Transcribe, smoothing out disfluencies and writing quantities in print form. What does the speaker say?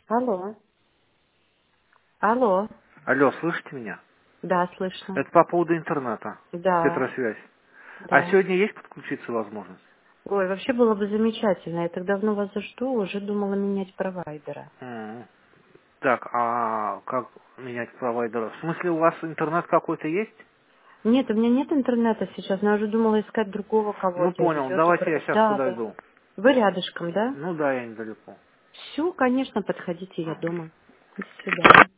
Алло. Алло. Алло, слышите меня? Да, слышно. Это по поводу интернета, Да, Петросвязь. А да. сегодня есть подключиться возможность? Ой, вообще было бы замечательно. Я так давно вас жду, уже думала менять провайдера. М. Так, а как менять провайдера? В смысле, у вас интернет какой-то есть? Нет, у меня нет интернета сейчас, но я уже думала искать другого Ну, кого-то или понял, идет давайте я провайдер. сейчас Да, да. подойду. Вы рядышком, да? Ну да, я недалеко. Все, конечно, подходите, я дома. До свидания.